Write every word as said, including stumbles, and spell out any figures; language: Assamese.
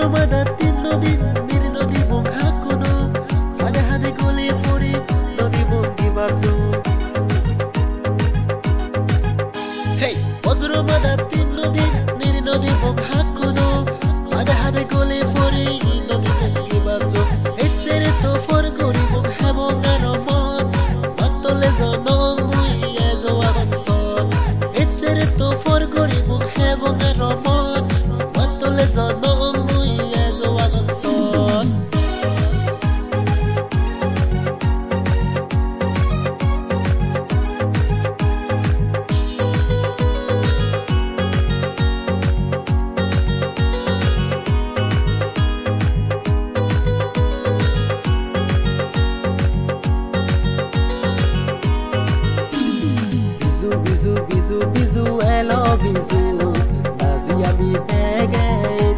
মাদা তিন নদী নীর নদী বংহা কোনো হাদে হাদে গলে ফরি নদী বঙ্গি বাজু হেই বজ্র মাদা তিন নদী নীর নদী বংহা কোনো হাদে হাদে গলে ফরি নদী বঙ্গি বাজু এচেরে তো ফর গরি বংহা বঙ্গার মত মাতলে জনম মুই এজো আগম সত এচেরে তো ফর গরি বংহা বঙ্গার মত মাতলে জনম মুই এজো আগম সত Bizu, bizu, bizu, I love bizu. Nazi abi bege